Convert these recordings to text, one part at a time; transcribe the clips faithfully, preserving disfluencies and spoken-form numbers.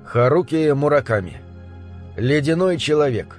Харуки Мураками. Ледяной человек.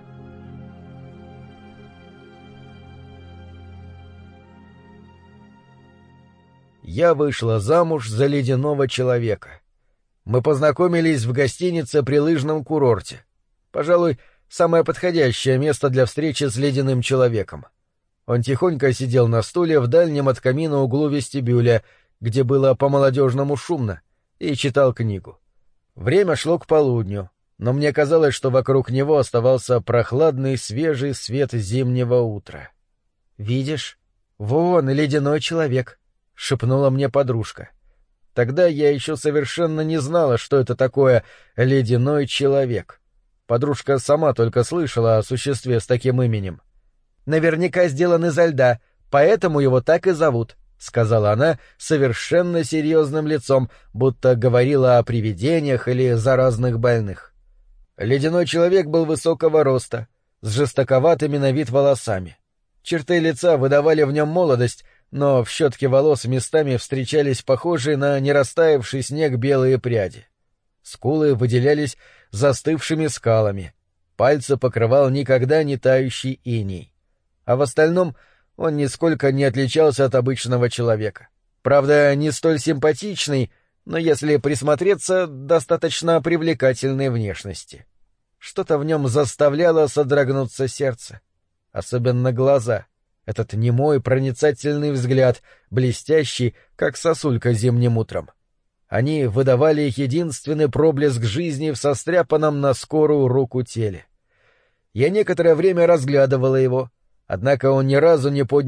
Я вышла замуж за ледяного человека. Мы познакомились в гостинице при лыжном курорте. Пожалуй, самое подходящее место для встречи с ледяным человеком. Он тихонько сидел на стуле в дальнем от камина углу вестибюля, где было по-молодежному шумно, и читал книгу. Время шло к полудню, но мне казалось, что вокруг него оставался прохладный свежий свет зимнего утра. «Видишь? Вон ледяной человек», — шепнула мне подружка. Тогда я еще совершенно не знала, что это такое ледяной человек. Подружка сама только слышала о существе с таким именем. «Наверняка сделан изо льда, поэтому его так и зовут», — сказала она совершенно серьезным лицом, будто говорила о привидениях или заразных больных. Ледяной человек был высокого роста, с жестоковатыми на вид волосами. Черты лица выдавали в нем молодость, но в щетке волос местами встречались похожие на нерастаявший снег белые пряди. Скулы выделялись застывшими скалами, пальцы покрывал никогда не тающий иней. А в остальном он нисколько не отличался от обычного человека. Правда, не столь симпатичный, но, если присмотреться, достаточно привлекательной внешности. Что-то в нем заставляло содрогнуться сердце. Особенно глаза. Этот немой проницательный взгляд, блестящий, как сосулька зимним утром. Они выдавали их единственный проблеск жизни в состряпанном на скорую руку теле. Я некоторое время разглядывала его, однако он ни разу не поднял